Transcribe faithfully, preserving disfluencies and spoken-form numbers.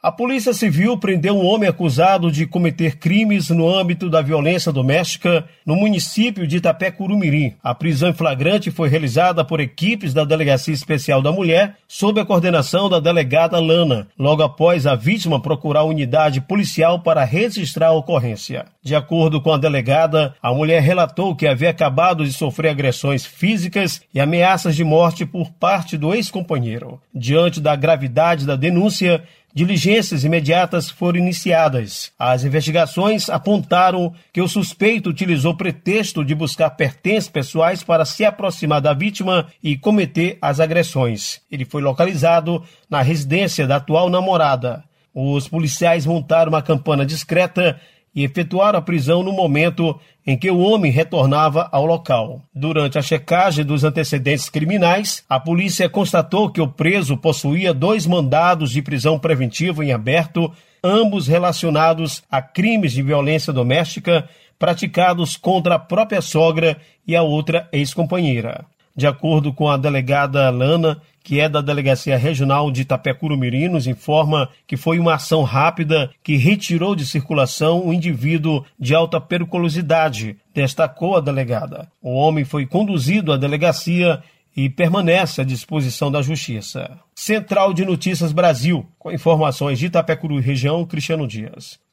A Polícia Civil prendeu um homem acusado de cometer crimes no âmbito da violência doméstica no município de Itapecuru-Mirim. A prisão em flagrante foi realizada por equipes da Delegacia Especial da Mulher, sob a coordenação da delegada Lana, logo após a vítima procurar a unidade policial para registrar a ocorrência. De acordo com a delegada, a mulher relatou que havia acabado de sofrer agressões físicas e ameaças de morte por parte do ex-companheiro. Diante da gravidade da denúncia, diligências imediatas foram iniciadas. As investigações apontaram que o suspeito utilizou pretexto de buscar pertences pessoais para se aproximar da vítima e cometer as agressões. Ele foi localizado na residência da atual namorada. Os policiais montaram uma campana discreta e efetuaram a prisão no momento em que o homem retornava ao local. Durante a checagem dos antecedentes criminais, a polícia constatou que o preso possuía dois mandados de prisão preventiva em aberto, ambos relacionados a crimes de violência doméstica praticados contra a própria sogra e a outra ex-companheira. De acordo com a delegada Lana, que é da Delegacia Regional de Itapecuru-Mirim, nos informa que foi uma ação rápida que retirou de circulação um indivíduo de alta periculosidade, destacou a delegada. O homem foi conduzido à delegacia e permanece à disposição da Justiça. Central de Notícias Brasil, com informações de Itapecuru e região, Cristiano Dias.